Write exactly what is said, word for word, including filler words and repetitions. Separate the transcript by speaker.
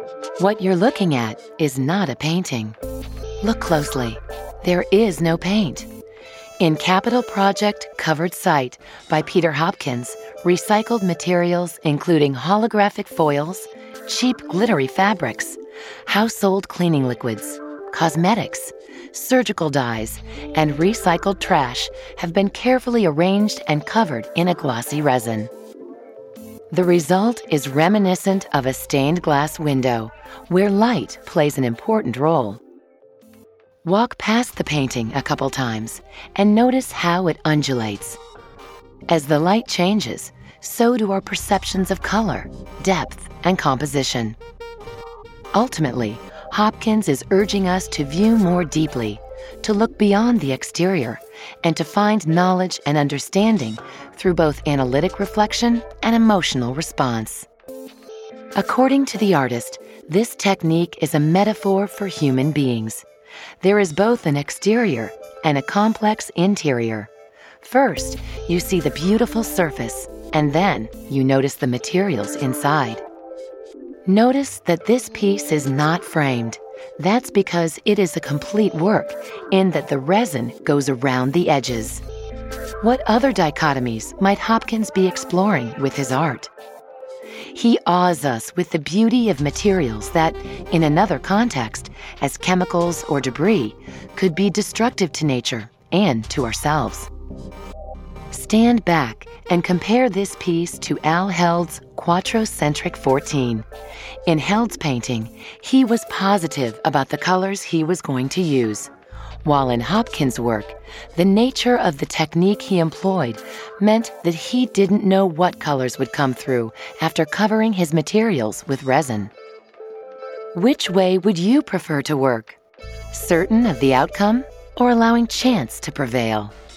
Speaker 1: What you're looking at is not a painting. Look closely. There is no paint. In Capital Project Covered Site by Peter Hopkins, recycled materials including holographic foils, cheap glittery fabrics, household cleaning liquids, cosmetics, surgical dyes, and recycled trash have been carefully arranged and covered in a glossy resin. The result is reminiscent of a stained glass window, where light plays an important role. Walk past the painting a couple times and notice how it undulates. As the light changes, so do our perceptions of color, depth, and composition. Ultimately, Hopkins is urging us to view more deeply, to look beyond the exterior, and to find knowledge and understanding through both analytic reflection and emotional response. According to the artist, this technique is a metaphor for human beings. There is both an exterior and a complex interior. First, you see the beautiful surface, and then you notice the materials inside. Notice that this piece is not framed. That's because it is a complete work in that the resin goes around the edges. What other dichotomies might Hopkins be exploring with his art? He awes us with the beauty of materials that, in another context, as chemicals or debris, could be destructive to nature and to ourselves. Stand back and compare this piece to Al Held's Quattrocentric fourteen. In Held's painting, he was positive about the colors he was going to use, while in Hopkins' work, the nature of the technique he employed meant that he didn't know what colors would come through after covering his materials with resin. Which way would you prefer to work? Certain of the outcome, or allowing chance to prevail?